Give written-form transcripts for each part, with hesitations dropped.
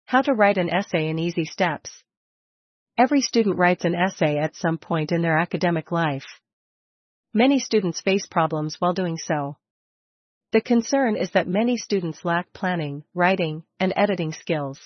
How to write an essay in easy steps. Every student writes an essay at some point in their academic life. Many students face problems while doing so. The concern is that many students lack planning, writing, and editing skills.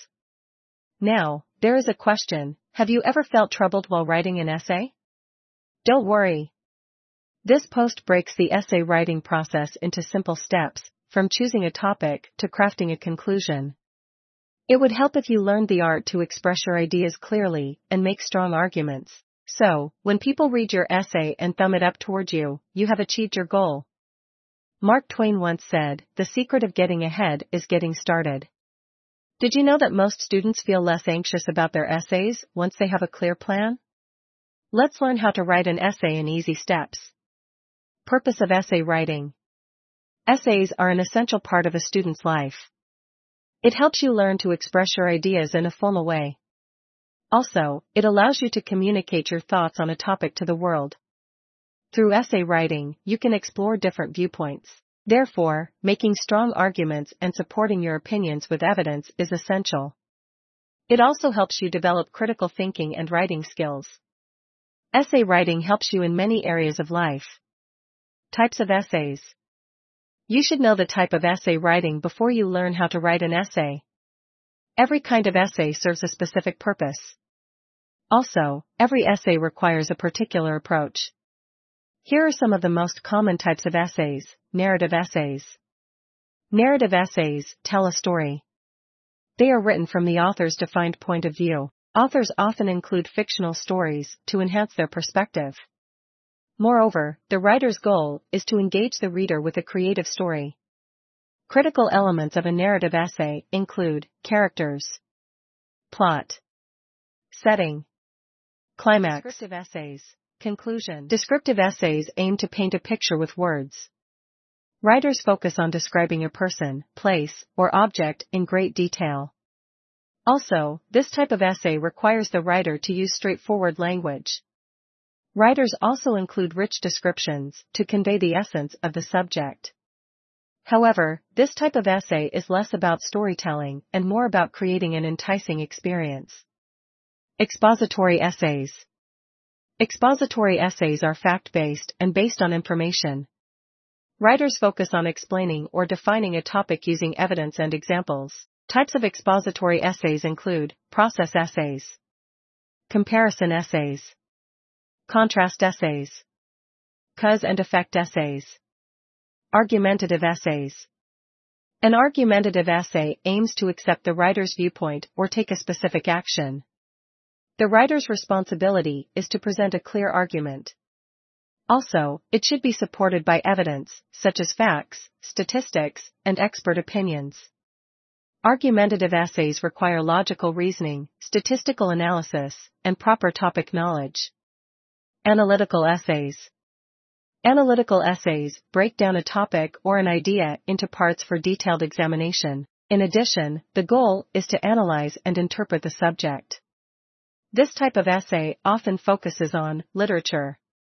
Now, there is a question: have you ever felt troubled while writing an essay? Don't worry. This post breaks the essay writing process into simple steps, from choosing a topic to crafting a conclusion. It would help if you learned the art to express your ideas clearly and make strong arguments. So, when people read your essay and thumb it up toward you, you have achieved your goal. Mark Twain once said, "The secret of getting ahead is getting started." Did you know that most students feel less anxious about their essays once they have a clear plan? Let's learn how to write an essay in easy steps. Purpose of essay writing. Essays are an essential part of a student's life. It helps you learn to express your ideas in a formal way. Also, it allows you to communicate your thoughts on a topic to the world. Through essay writing, you can explore different viewpoints. Therefore, making strong arguments and supporting your opinions with evidence is essential. It also helps you develop critical thinking and writing skills. Essay writing helps you in many areas of life. Types of essays. You should know the type of essay writing before you learn how to write an essay. Every kind of essay serves a specific purpose. Also, every essay requires a particular approach. Here are some of the most common types of essays. Narrative essays. Narrative essays tell a story. They are written from the author's defined point of view. Authors often include fictional stories to enhance their perspective. Moreover, the writer's goal is to engage the reader with a creative story. Critical elements of a narrative essay include characters, plot, setting, climax. Descriptive essays. Conclusion. Descriptive essays aim to paint a picture with words. Writers focus on describing a person, place, or object in great detail. Also, this type of essay requires the writer to use straightforward language. Writers also include rich descriptions to convey the essence of the subject. However, this type of essay is less about storytelling and more about creating an enticing experience. Expository essays. Expository essays are fact-based and based on information. Writers focus on explaining or defining a topic using evidence and examples. Types of expository essays include process essays, comparison essays, contrast essays, cause and effect essays, argumentative essays. An argumentative essay aims to accept the writer's viewpoint or take a specific action. The writer's responsibility is to present a clear argument. Also, it should be supported by evidence, such as facts, statistics, and expert opinions. Argumentative essays require logical reasoning, statistical analysis, and proper topic knowledge. Analytical essays. Analytical essays break down a topic or an idea into parts for detailed examination. In addition, the goal is to analyze and interpret the subject. This type of essay often focuses on literature,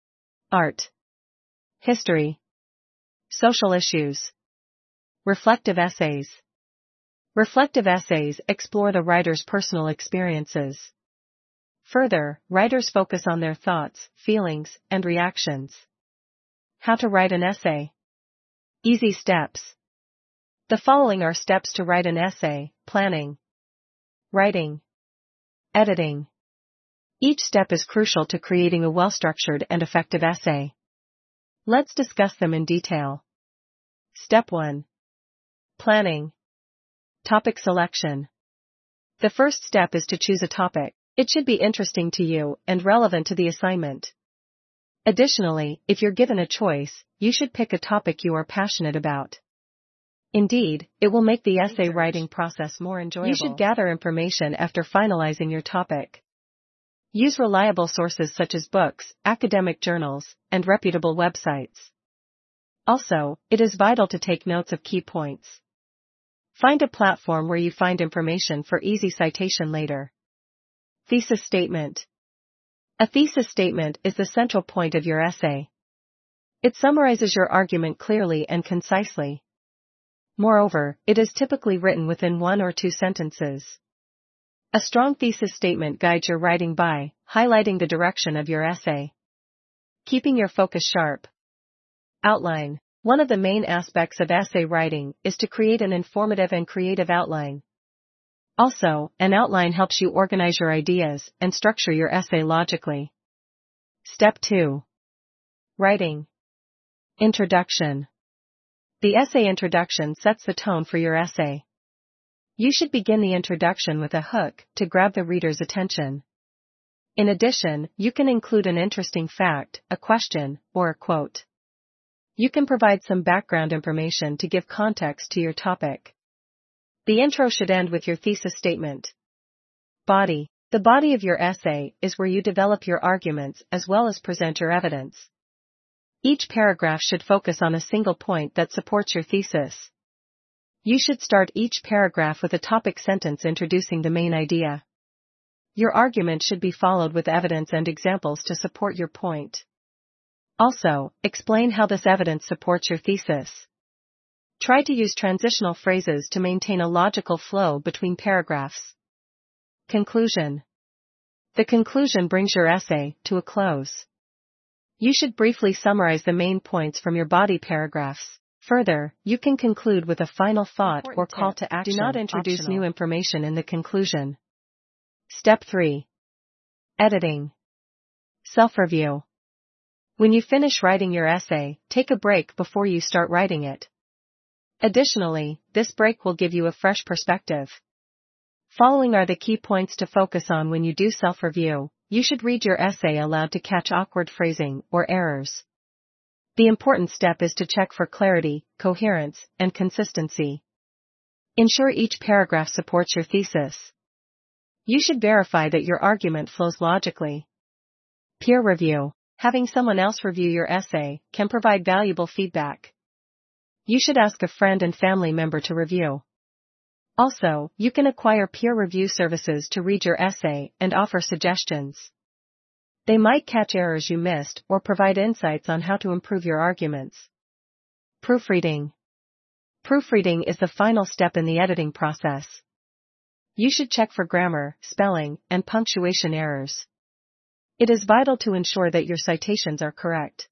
art, history, social issues. Reflective essays. Reflective essays explore the writer's personal experiences. Further, writers focus on their thoughts, feelings, and reactions. How to write an essay. Easy steps. The following are steps to write an essay: planning, writing, editing. Each step is crucial to creating a well-structured and effective essay. Let's discuss them in detail. Step 1. Planning. Topic selection. The first step is to choose a topic. It should be interesting to you and relevant to the assignment. Additionally, if you're given a choice, you should pick a topic you are passionate about. Indeed, it will make the essay writing process more enjoyable. You should gather information after finalizing your topic. Use reliable sources such as books, academic journals, and reputable websites. Also, it is vital to take notes of key points. Find a platform where you find information for easy citation later. Thesis statement. A thesis statement is the central point of your essay. It summarizes your argument clearly and concisely. Moreover, it is typically written within 1 or 2 sentences. A strong thesis statement guides your writing by highlighting the direction of your essay, keeping your focus sharp. Outline. One of the main aspects of essay writing is to create an informative and creative outline. Also, an outline helps you organize your ideas and structure your essay logically. Step 2. Writing. Introduction. The essay introduction sets the tone for your essay. You should begin the introduction with a hook to grab the reader's attention. In addition, you can include an interesting fact, a question, or a quote. You can provide some background information to give context to your topic. The intro should end with your thesis statement. Body. The body of your essay is where you develop your arguments as well as present your evidence. Each paragraph should focus on a single point that supports your thesis. You should start each paragraph with a topic sentence introducing the main idea. Your argument should be followed with evidence and examples to support your point. Also, explain how this evidence supports your thesis. Try to use transitional phrases to maintain a logical flow between paragraphs. Conclusion. The conclusion brings your essay to a close. You should briefly summarize the main points from your body paragraphs. Further, you can conclude with a final thought or call to action. Do not introduce new information in the conclusion. Step 3. Editing. Self-review. When you finish writing your essay, take a break before you start writing it. Additionally, this break will give you a fresh perspective. Following are the key points to focus on when you do self-review. You should read your essay aloud to catch awkward phrasing or errors. The important step is to check for clarity, coherence, and consistency. Ensure each paragraph supports your thesis. You should verify that your argument flows logically. Peer review. Having someone else review your essay can provide valuable feedback. You should ask a friend and family member to review. Also, you can acquire peer review services to read your essay and offer suggestions. They might catch errors you missed or provide insights on how to improve your arguments. Proofreading. Proofreading is the final step in the editing process. You should check for grammar, spelling, and punctuation errors. It is vital to ensure that your citations are correct.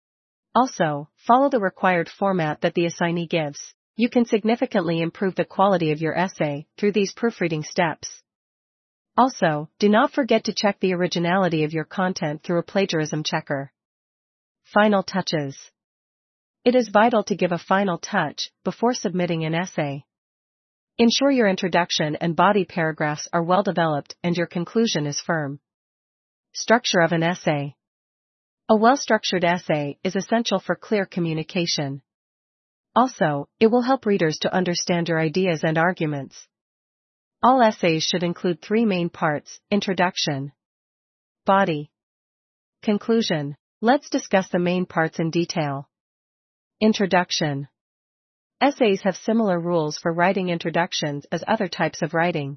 Also, follow the required format that the assignee gives. You can significantly improve the quality of your essay through these proofreading steps. Also, do not forget to check the originality of your content through a plagiarism checker. Final touches. It is vital to give a final touch before submitting an essay. Ensure your introduction and body paragraphs are well developed and your conclusion is firm. Structure of an essay. A well-structured essay is essential for clear communication. Also, it will help readers to understand your ideas and arguments. All essays should include 3 main parts: introduction, body, conclusion. Let's discuss the main parts in detail. Introduction. Essays have similar rules for writing introductions as other types of writing.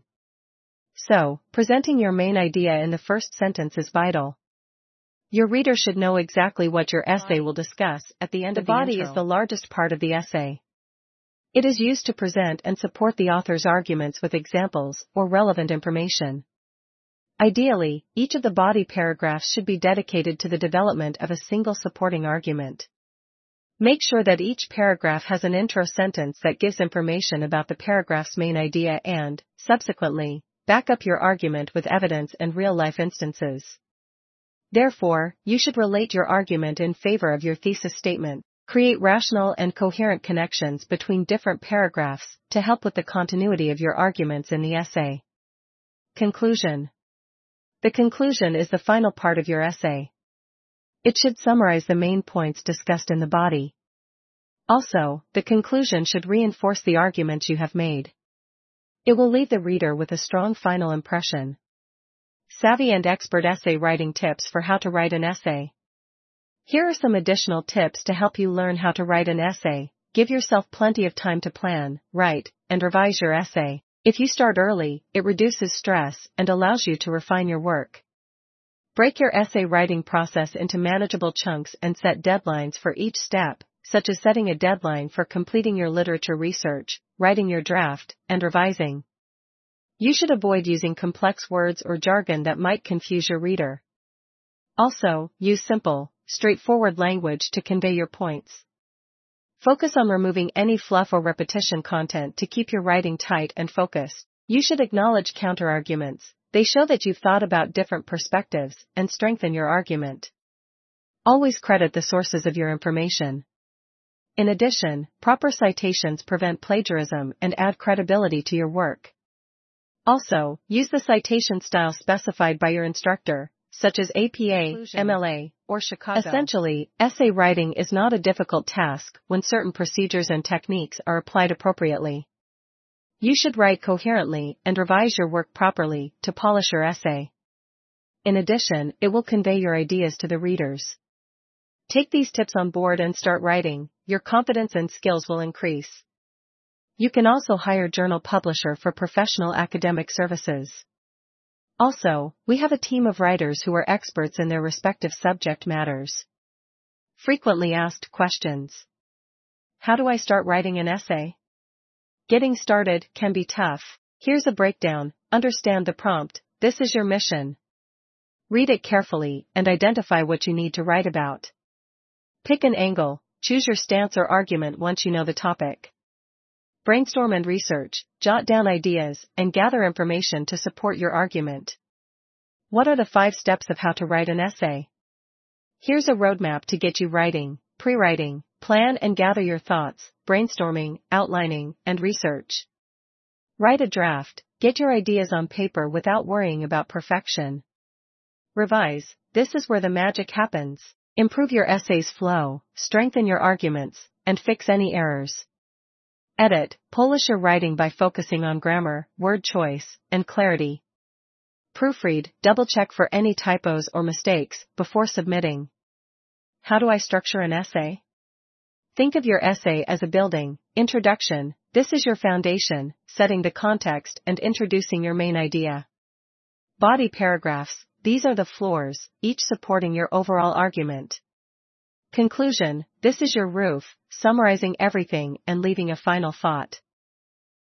So, presenting your main idea in the first sentence is vital. Your reader should know exactly what your essay will discuss at the end of the intro. The body is the largest part of the essay. It is used to present and support the author's arguments with examples or relevant information. Ideally, each of the body paragraphs should be dedicated to the development of a single supporting argument. Make sure that each paragraph has an intro sentence that gives information about the paragraph's main idea and, subsequently, back up your argument with evidence and real-life instances. Therefore, you should relate your argument in favor of your thesis statement. Create rational and coherent connections between different paragraphs to help with the continuity of your arguments in the essay. Conclusion. The conclusion is the final part of your essay. It should summarize the main points discussed in the body. Also, the conclusion should reinforce the arguments you have made. It will leave the reader with a strong final impression. Savvy and expert essay writing tips for how to write an essay. Here are some additional tips to help you learn how to write an essay. Give yourself plenty of time to plan, write, and revise your essay. If you start early, it reduces stress and allows you to refine your work. Break your essay writing process into manageable chunks and set deadlines for each step, such as setting a deadline for completing your literature research, writing your draft, and revising. You should avoid using complex words or jargon that might confuse your reader. Also, use simple, straightforward language to convey your points. Focus on removing any fluff or repetition content to keep your writing tight and focused. You should acknowledge counterarguments. They show that you've thought about different perspectives and strengthen your argument. Always credit the sources of your information. In addition, proper citations prevent plagiarism and add credibility to your work. Also, use the citation style specified by your instructor, such as APA, MLA, or Chicago. Essentially, essay writing is not a difficult task when certain procedures and techniques are applied appropriately. You should write coherently and revise your work properly to polish your essay. In addition, it will convey your ideas to the readers. Take these tips on board and start writing. Your confidence and skills will increase. You can also hire journal publisher for professional academic services. Also, we have a team of writers who are experts in their respective subject matters. Frequently asked questions. How do I start writing an essay? Getting started can be tough. Here's a breakdown. Understand the prompt. This is your mission. Read it carefully and identify what you need to write about. Pick an angle. Choose your stance or argument once you know the topic. Brainstorm and research, jot down ideas, and gather information to support your argument. What are the 5 steps of how to write an essay? Here's a roadmap to get you writing: pre-writing, plan and gather your thoughts, brainstorming, outlining, and research. Write a draft, get your ideas on paper without worrying about perfection. Revise, this is where the magic happens. Improve your essay's flow, strengthen your arguments, and fix any errors. Edit, polish your writing by focusing on grammar, word choice, and clarity. Proofread, double-check for any typos or mistakes before submitting. How do I structure an essay? Think of your essay as a building. Introduction, this is your foundation, setting the context and introducing your main idea. Body paragraphs, these are the floors, each supporting your overall argument. Conclusion, this is your roof, summarizing everything and leaving a final thought.